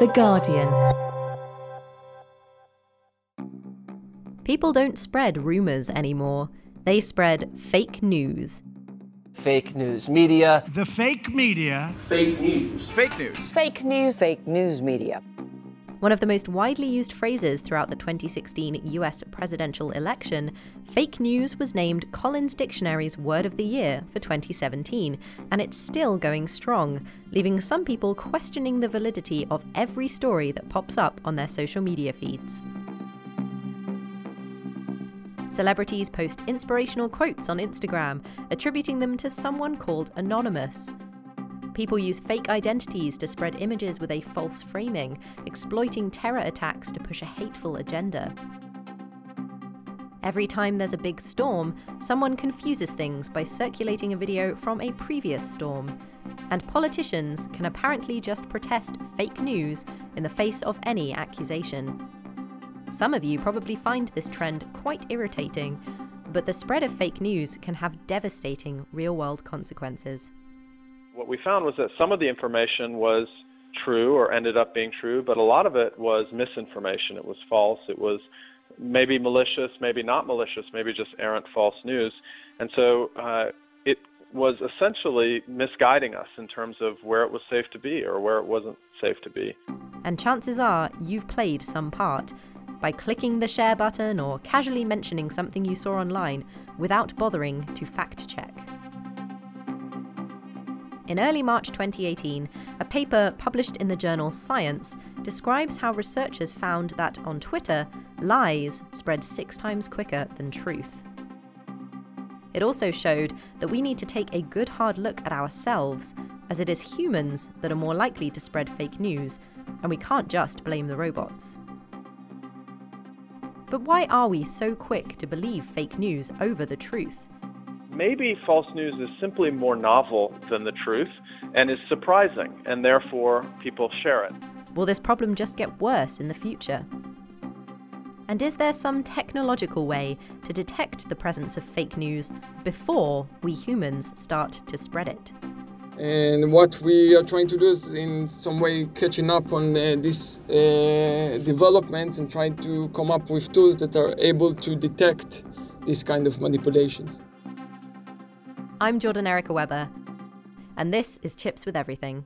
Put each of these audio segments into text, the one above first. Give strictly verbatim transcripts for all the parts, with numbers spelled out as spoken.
The Guardian. People don't spread rumours anymore. They spread fake news. Fake news media. The fake media. Fake news. Fake news. Fake news. Fake news media. One of the most widely used phrases throughout the twenty sixteen U S presidential election, fake news was named Collins Dictionary's Word of the Year for twenty seventeen, and it's still going strong, leaving some people questioning the validity of every story that pops up on their social media feeds. Celebrities post inspirational quotes on Instagram, attributing them to someone called Anonymous. People use fake identities to spread images with a false framing, exploiting terror attacks to push a hateful agenda. Every time there's a big storm, someone confuses things by circulating a video from a previous storm. And politicians can apparently just protest fake news in the face of any accusation. Some of you probably find this trend quite irritating, but the spread of fake news can have devastating real-world consequences. What we found was that some of the information was true or ended up being true, but a lot of it was misinformation. It was false. It was maybe malicious, maybe not malicious, maybe just errant false news. And so uh, it was essentially misguiding us in terms of where it was safe to be or where it wasn't safe to be. And chances are you've played some part by clicking the share button or casually mentioning something you saw online without bothering to fact-check. In early March twenty eighteen, a paper published in the journal Science describes how researchers found that on Twitter, lies spread six times quicker than truth. It also showed that we need to take a good hard look at ourselves, as it is humans that are more likely to spread fake news, and we can't just blame the robots. But why are we so quick to believe fake news over the truth? Maybe false news is simply more novel than the truth and is surprising, and therefore people share it. Will this problem just get worse in the future? And is there some technological way to detect the presence of fake news before we humans start to spread it? And what we are trying to do is in some way catching up on uh, these uh, developments and trying to come up with tools that are able to detect these kind of manipulations. I'm Jordan Erica Weber, and this is Chips with Everything.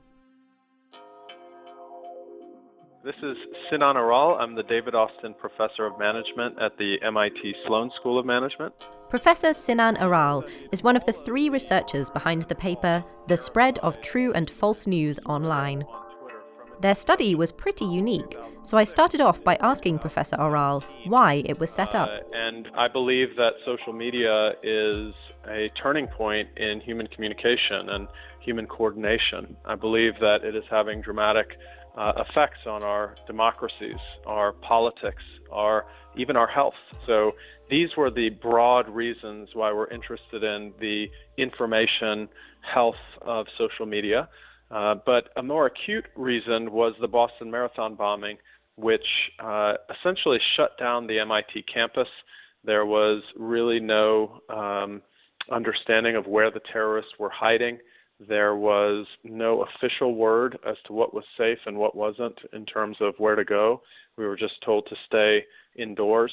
This is Sinan Aral. I'm the David Austin Professor of Management at the M I T Sloan School of Management. Professor Sinan Aral is one of the three researchers behind the paper The Spread of True and False News Online. Their study was pretty unique, so I started off by asking Professor Aral why it was set up. Uh, and I believe that social media is a turning point in human communication and human coordination. I believe that it is having dramatic uh, effects on our democracies, our politics, our even our health. So these were the broad reasons why we're interested in the information health of social media. Uh, but a more acute reason was the Boston Marathon bombing, which uh, essentially shut down the M I T campus. There was really no um, understanding of where the terrorists were hiding. There was no official word as to what was safe and what wasn't in terms of where to go. We were just told to stay indoors.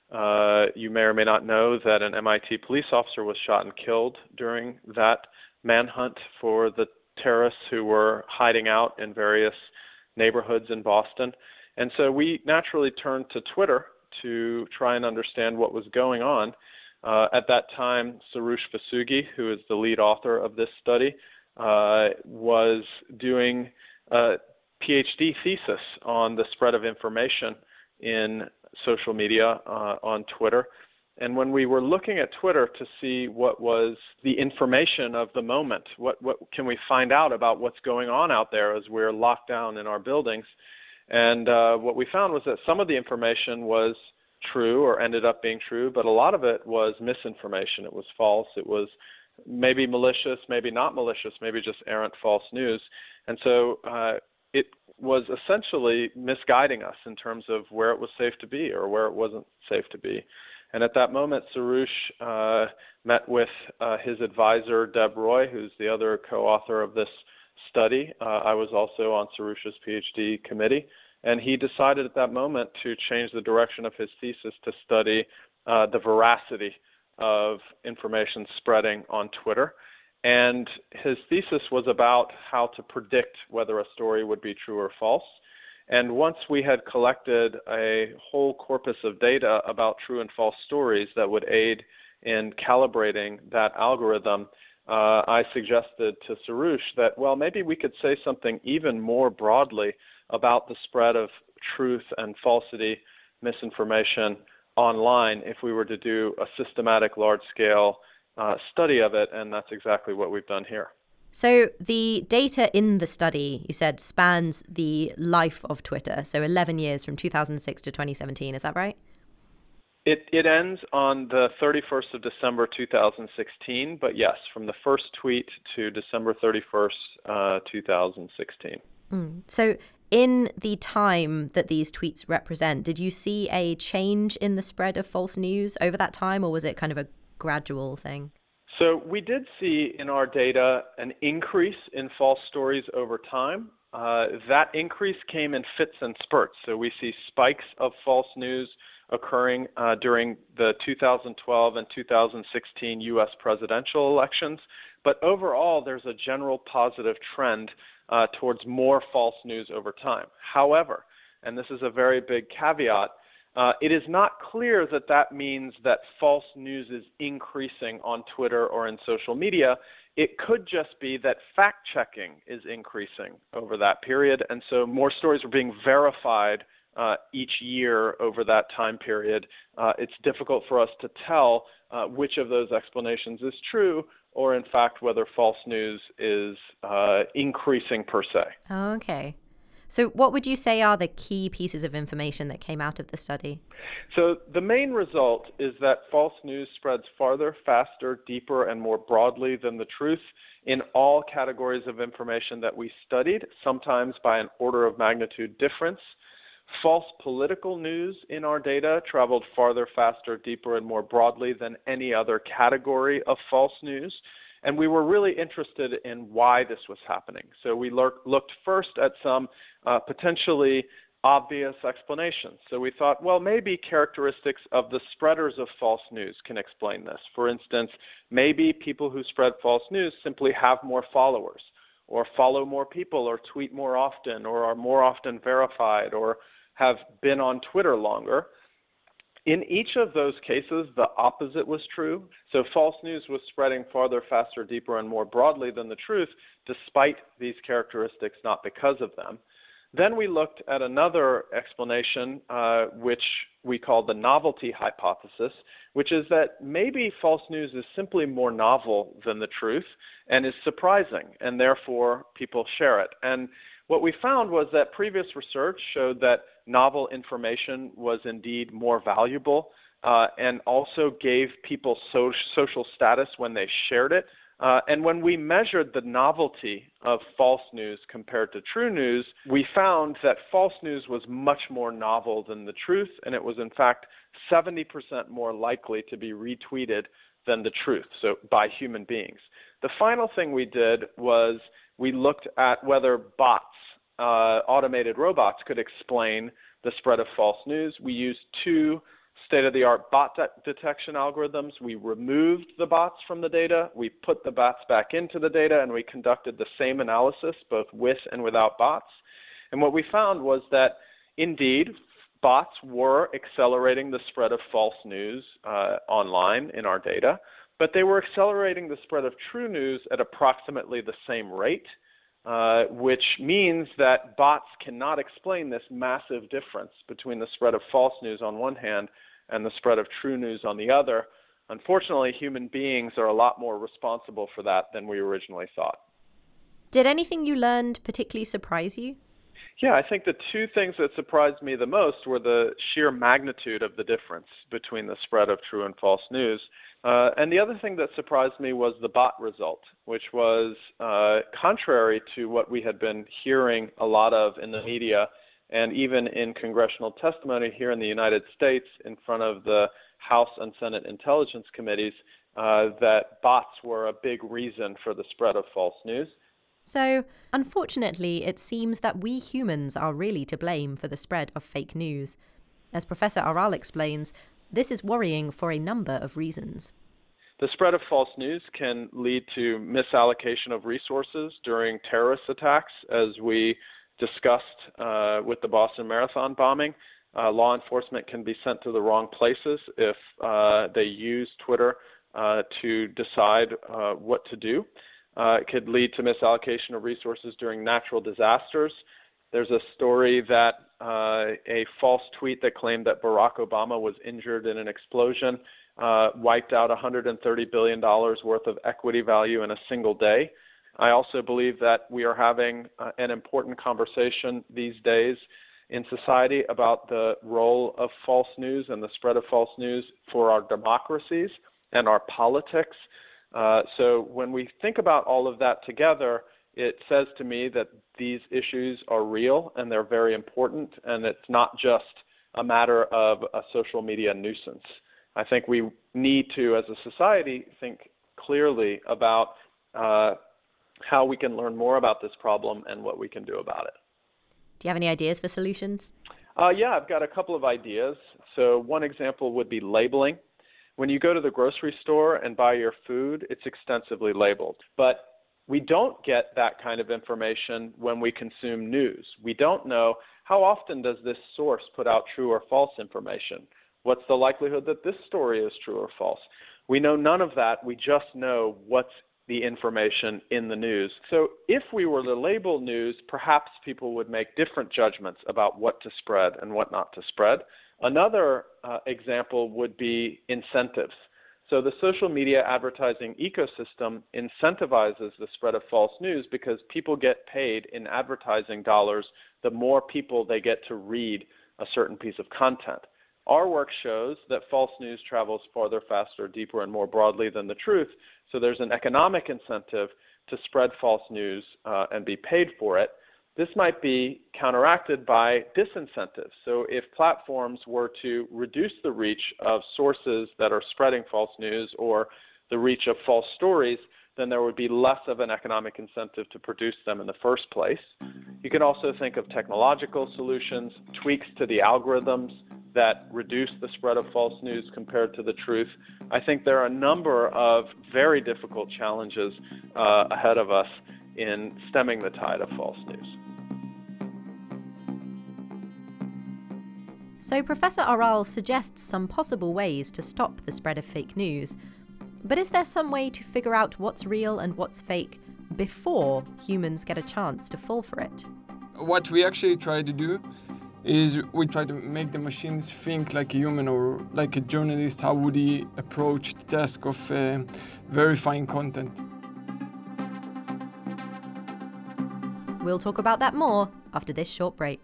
Uh, you may or may not know that an M I T police officer was shot and killed during that manhunt for the terrorists who were hiding out in various neighborhoods in Boston. And so we naturally turned to Twitter to try and understand what was going on. Uh, at that time, Soroush Vossoughi, who is the lead author of this study, uh, was doing a PhD thesis on the spread of information in social media uh, on Twitter. And when we were looking at Twitter to see what was the information of the moment, what, what can we find out about what's going on out there as we're locked down in our buildings, and uh, what we found was that some of the information was true or ended up being true, but a lot of it was misinformation. It was false. It was maybe malicious, maybe not malicious, maybe just errant false news. And so uh, it was essentially misguiding us in terms of where it was safe to be or where it wasn't safe to be. And at that moment, Soroush uh, met with uh, his advisor, Deb Roy, who's the other co-author of this study. Uh, I was also on Soroush's PhD committee, and he decided at that moment to change the direction of his thesis to study uh, the veracity of information spreading on Twitter. And his thesis was about how to predict whether a story would be true or false. And once we had collected a whole corpus of data about true and false stories that would aid in calibrating that algorithm, uh, I suggested to Soroush that, well, maybe we could say something even more broadly about the spread of truth and falsity, misinformation online if we were to do a systematic, large-scale uh, study of it, and that's exactly what we've done here. So the data in the study, you said, spans the life of Twitter, so eleven years from two thousand six to twenty seventeen, is that right? It it ends on the thirty-first of December two thousand sixteen, but yes, from the first tweet to December thirty-first, uh, two thousand sixteen. Mm. So in the time that these tweets represent, did you see a change in the spread of false news over that time, or was it kind of a gradual thing? So we did see in our data an increase in false stories over time. Uh, that increase came in fits and spurts. So we see spikes of false news occurring uh, during the two thousand twelve and two thousand sixteen U S presidential elections. But overall, there's a general positive trend uh, towards more false news over time. However, and this is a very big caveat, Uh, it is not clear that that means that false news is increasing on Twitter or in social media. It could just be that fact-checking is increasing over that period, and so more stories are being verified uh, each year over that time period. Uh, it's difficult for us to tell uh, which of those explanations is true, or in fact whether false news is uh, increasing per se. Okay. So what would you say are the key pieces of information that came out of the study? So the main result is that false news spreads farther, faster, deeper, and more broadly than the truth in all categories of information that we studied, sometimes by an order of magnitude difference. False political news in our data traveled farther, faster, deeper, and more broadly than any other category of false news. And we were really interested in why this was happening. So we lurk, looked first at some uh, potentially obvious explanations. So we thought, well, maybe characteristics of the spreaders of false news can explain this. For instance, maybe people who spread false news simply have more followers, or follow more people, or tweet more often, or are more often verified, or have been on Twitter longer. In each of those cases, the opposite was true. So false news was spreading farther, faster, deeper, and more broadly than the truth, despite these characteristics, not because of them. Then we looked at another explanation, uh, which we call the novelty hypothesis, which is that maybe false news is simply more novel than the truth and is surprising, and therefore people share it. And what we found was that previous research showed that novel information was indeed more valuable uh, and also gave people so- social status when they shared it. Uh, and when we measured the novelty of false news compared to true news, we found that false news was much more novel than the truth, and it was in fact seventy percent more likely to be retweeted than the truth, so by human beings. The final thing we did was we looked at whether bots, uh, automated robots, could explain the spread of false news. We used two state-of-the-art bot de- detection algorithms. We removed the bots from the data, we put the bots back into the data, and we conducted the same analysis, both with and without bots. And what we found was that, indeed, bots were accelerating the spread of false news uh, online in our data, but they were accelerating the spread of true news at approximately the same rate, uh, which means that bots cannot explain this massive difference between the spread of false news on one hand and the spread of true news on the other. Unfortunately, human beings are a lot more responsible for that than we originally thought. Did anything you learned particularly surprise you? Yeah, I think the two things that surprised me the most were the sheer magnitude of the difference between the spread of true and false news. Uh, and the other thing that surprised me was the bot result, which was uh, contrary to what we had been hearing a lot of in the media and even in congressional testimony here in the United States in front of the House and Senate Intelligence Committees, uh, that bots were a big reason for the spread of false news. So, unfortunately, it seems that we humans are really to blame for the spread of fake news. As Professor Aral explains, this is worrying for a number of reasons. The spread of false news can lead to misallocation of resources during terrorist attacks, as we discussed uh, with the Boston Marathon bombing. Uh, law enforcement can be sent to the wrong places if uh, they use Twitter uh, to decide uh, what to do. Uh, it could lead to misallocation of resources during natural disasters. There's a story that uh, a false tweet that claimed that Barack Obama was injured in an explosion uh, wiped out one hundred thirty billion dollars worth of equity value in a single day. I also believe that we are having uh, an important conversation these days in society about the role of false news and the spread of false news for our democracies and our politics. Uh, so when we think about all of that together, it says to me that these issues are real and they're very important, and it's not just a matter of a social media nuisance. I think we need to, as a society, think clearly about uh, how we can learn more about this problem and what we can do about it. Do you have any ideas for solutions? Uh, yeah, I've got a couple of ideas. So one example would be labeling. When you go to the grocery store and buy your food, it's extensively labeled. But we don't get that kind of information when we consume news. We don't know how often does this source put out true or false information. What's the likelihood that this story is true or false? We know none of that. We just know what's the information in the news. So if we were to label news, perhaps people would make different judgments about what to spread and what not to spread. Another uh, example would be incentives. So the social media advertising ecosystem incentivizes the spread of false news because people get paid in advertising dollars the more people they get to read a certain piece of content. Our work shows that false news travels farther, faster, deeper, and more broadly than the truth, so there's an economic incentive to spread false news uh, and be paid for it. This might be counteracted by disincentives. So if platforms were to reduce the reach of sources that are spreading false news or the reach of false stories, then there would be less of an economic incentive to produce them in the first place. You can also think of technological solutions, tweaks to the algorithms that reduce the spread of false news compared to the truth. I think there are a number of very difficult challenges uh, ahead of us in stemming the tide of false news. So Professor Aral suggests some possible ways to stop the spread of fake news. But is there some way to figure out what's real and what's fake before humans get a chance to fall for it? What we actually try to do is we try to make the machines think like a human or like a journalist. How would he approach the task of uh, verifying content? We'll talk about that more after this short break.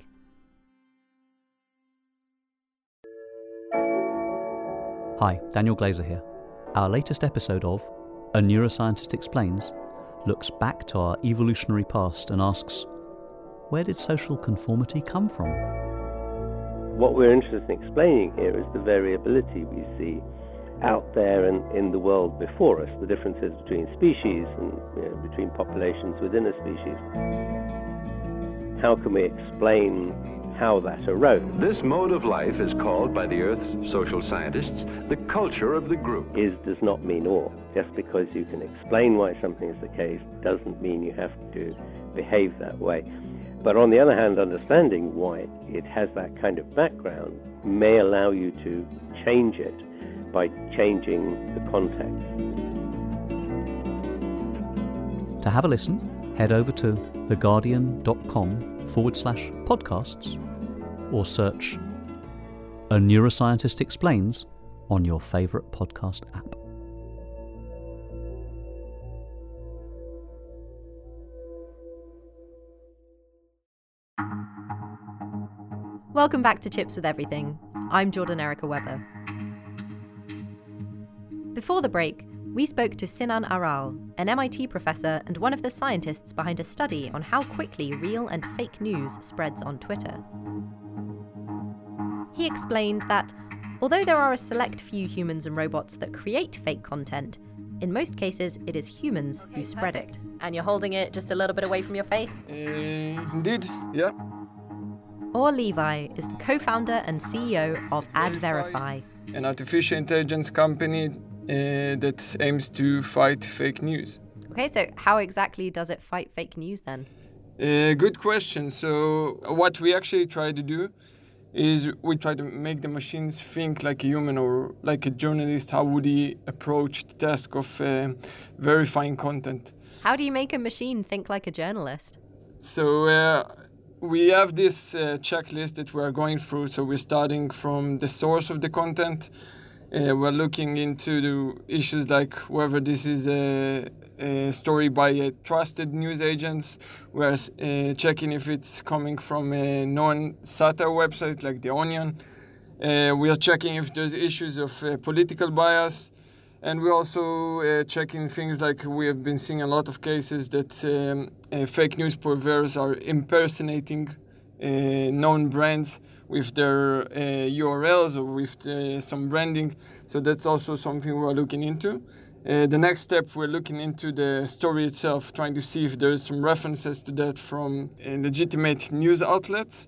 Hi, Daniel Glazer here. Our latest episode of A Neuroscientist Explains looks back to our evolutionary past and asks, where did social conformity come from? What we're interested in explaining here is the variability we see out there and in the world before us, the differences between species and you know, between populations within a species. How can we explain how that arose? This mode of life is called by the Earth's social scientists the culture of the group. Is does not mean or. Just because you can explain why something is the case doesn't mean you have to behave that way. But on the other hand, understanding why it has that kind of background may allow you to change it by changing the context. To have a listen, head over to theguardian.com forward slash podcasts or search A Neuroscientist Explains on your favourite podcast app. Welcome back to Chips with Everything. I'm Jordan Erica Webber. Before the break, we spoke to Sinan Aral, an M I T professor and one of the scientists behind a study on how quickly real and fake news spreads on Twitter. He explained that, although there are a select few humans and robots that create fake content, In most cases, it is humans who spread it. And you're holding it just a little bit away from your face? Uh, indeed, yeah. Or Levi is the co-founder and C E O of AdVerify, an artificial intelligence company uh, that aims to fight fake news. Okay, so how exactly does it fight fake news then? Uh, good question. So what we actually try to do is we try to make the machines think like a human or like a journalist. How would he approach the task of uh, verifying content? How do you make a machine think like a journalist? So uh, we have this uh, checklist that we're going through. So we're starting from the source of the content. Uh, we're looking into the issues like whether this is a, a story by a trusted news agents. We're uh, checking if it's coming from a non-satire website like The Onion. Uh, we are checking if there's issues of uh, political bias. And we're also uh, checking things like we have been seeing a lot of cases that um, uh, fake news purveyors are impersonating uh, known brands with their uh, U R Ls or with uh, some branding. So that's also something we're looking into. Uh, the next step, we're looking into the story itself, trying to see if there's some references to that from uh, legitimate news outlets.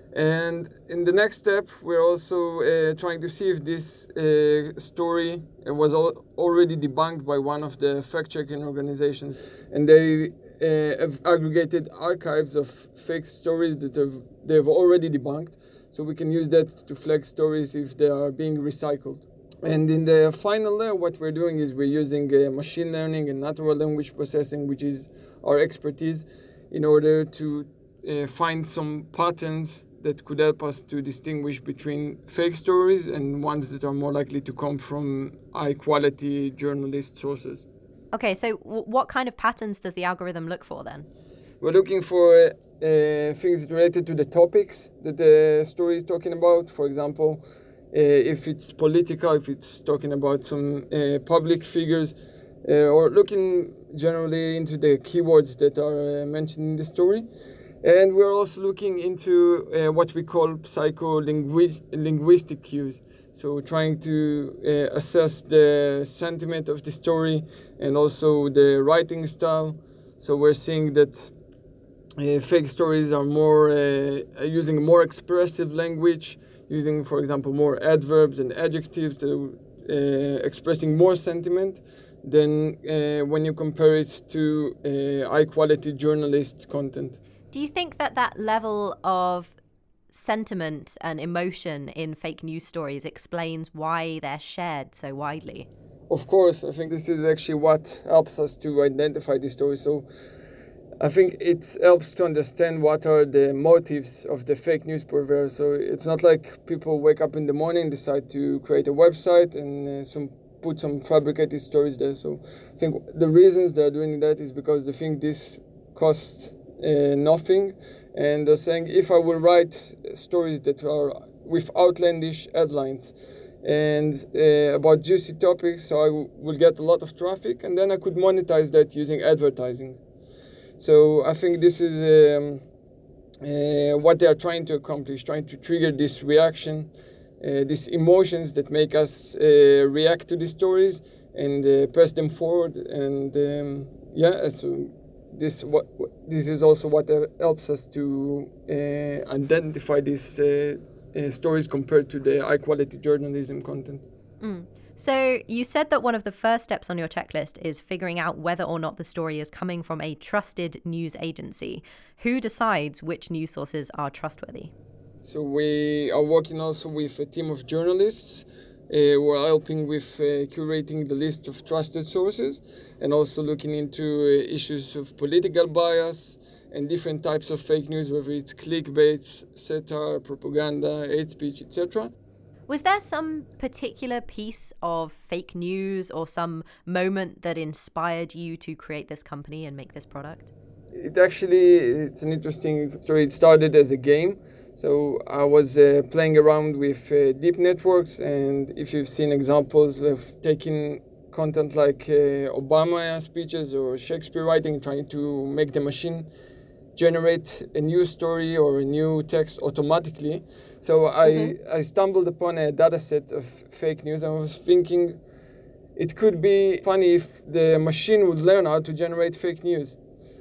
And in the next step, we're also uh, trying to see if this uh, story was al- already debunked by one of the fact-checking organizations. And they uh, have aggregated archives of fake stories that have, they've already debunked. So we can use that to flag stories if they are being recycled. And in the final layer, what we're doing is we're using uh, machine learning and natural language processing, which is our expertise, in order to uh, find some patterns that could help us to distinguish between fake stories and ones that are more likely to come from high-quality journalist sources. Okay, so w- what kind of patterns does the algorithm look for then? We're looking for uh, things related to the topics that the story is talking about. For example, uh, if it's political, if it's talking about some uh, public figures, uh, or looking generally into the keywords that are uh, mentioned in the story. And we're also looking into uh, what we call psycholinguistic cues. So trying to uh, assess the sentiment of the story and also the writing style. So we're seeing that uh, fake stories are more uh, using more expressive language, using, for example, more adverbs and adjectives, to, uh, expressing more sentiment than uh, when you compare it to uh, high-quality journalist content. Do you think that that level of sentiment and emotion in fake news stories explains why they're shared so widely? Of course, I think this is actually what helps us to identify these stories. So I think it helps to understand what are the motives of the fake news purveyors. So it's not like people wake up in the morning, decide to create a website and uh, some put some fabricated stories there. So I think the reasons they're doing that is because they think this costs Uh, nothing, and they're saying if I will write stories that are with outlandish headlines and uh, about juicy topics, so I w- will get a lot of traffic, and then I could monetize that using advertising. So I think this is um, uh, what they are trying to accomplish, trying to trigger this reaction, uh, these emotions that make us uh, react to these stories and uh, press them forward. And um, yeah, so This what this is also what helps us to uh, identify these uh, uh, stories compared to the high-quality journalism content. Mm. So you said that one of the first steps on your checklist is figuring out whether or not the story is coming from a trusted news agency. Who decides which news sources are trustworthy? So we are working also with a team of journalists. Uh, we're helping with uh, curating the list of trusted sources and also looking into uh, issues of political bias and different types of fake news, whether it's clickbait, satire, propaganda, hate speech, et cetera. Was there some particular piece of fake news or some moment that inspired you to create this company and make this product? It actually, it's an interesting story. It started as a game. So I was uh, playing around with uh, deep networks, and if you've seen examples of taking content like uh, Obama speeches or Shakespeare writing, trying to make the machine generate a new story or a new text automatically. So I, mm-hmm. I stumbled upon a data set of fake news, and I was thinking, it could be funny if the machine would learn how to generate fake news.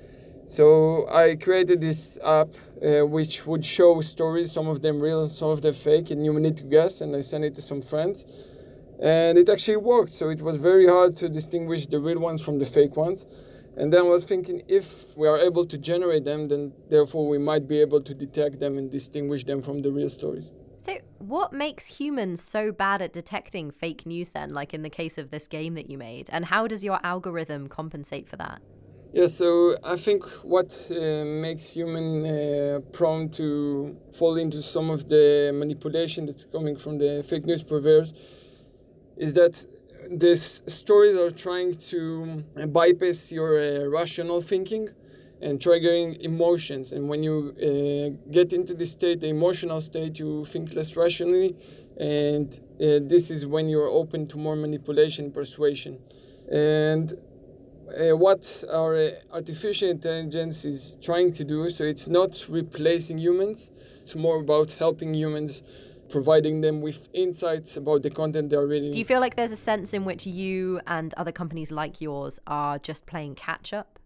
So I created this app uh, which would show stories, some of them real, some of them fake, and you need to guess, and I sent it to some friends. And it actually worked, so it was very hard to distinguish the real ones from the fake ones. And then I was thinking, if we are able to generate them, then therefore we might be able to detect them and distinguish them from the real stories. So what makes humans so bad at detecting fake news then, like in the case of this game that you made? And how does your algorithm compensate for that? Yeah, so I think what uh, makes human uh, prone to fall into some of the manipulation that's coming from the fake news purveyors is that these stories are trying to bypass your uh, rational thinking and triggering emotions. And when you uh, get into this state, the emotional state, you think less rationally. And uh, this is when you're open to more manipulation, persuasion. And uh, what our uh, artificial intelligence is trying to do, so it's not replacing humans. It's more about helping humans, providing them with insights about the content they're reading. Do you feel like there's a sense in which you and other companies like yours are just playing catch up?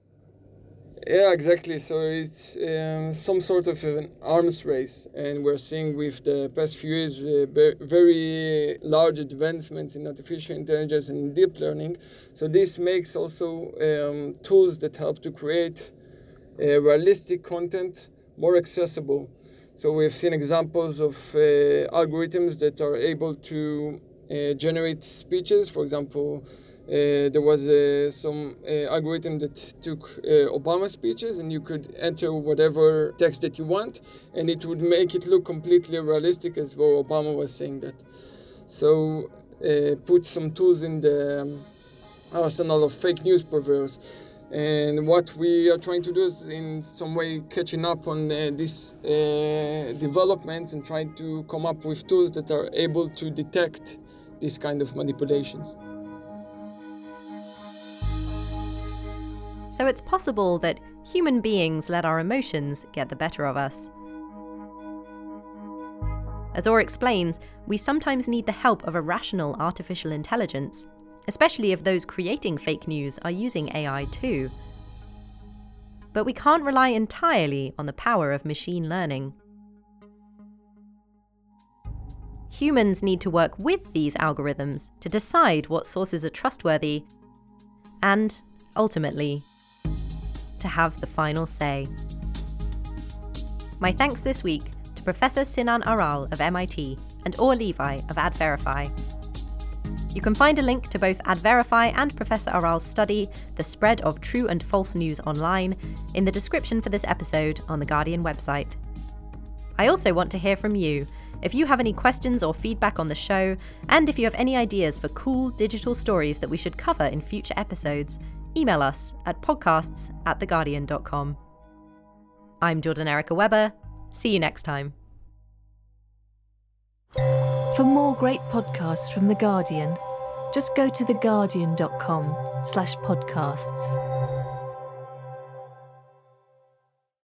Yeah, exactly. So it's um, some sort of an arms race, and we're seeing with the past few years uh, very large advancements in artificial intelligence and deep learning. So this makes also um, tools that help to create uh, realistic content more accessible. So we've seen examples of uh, algorithms that are able to uh, generate speeches. For example, uh, there was uh, some uh, algorithm that took uh, Obama speeches, and you could enter whatever text that you want, and it would make it look completely realistic as though Obama was saying that. So uh, put some tools in the um, arsenal of fake news purveyors. And what we are trying to do is in some way catching up on uh, these uh, developments and trying to come up with tools that are able to detect these kind of manipulations. So it's possible that human beings let our emotions get the better of us. As Or explains, we sometimes need the help of a rational artificial intelligence, especially if those creating fake news are using A I too. But we can't rely entirely on the power of machine learning. Humans need to work with these algorithms to decide what sources are trustworthy and, ultimately, to have the final say. My thanks this week to Professor Sinan Aral of M I T and Or Levi of AdVerify. You can find a link to both AdVerify and Professor Aral's study, The Spread of True and False News Online, in the description for this episode on the Guardian website. I also want to hear from you. If you have any questions or feedback on the show, and if you have any ideas for cool digital stories that we should cover in future episodes, email us at podcasts at theguardian dot com. I'm Jordan Erica Weber. See you next time. For more great podcasts from The Guardian, just go to theguardian dot com slash podcasts.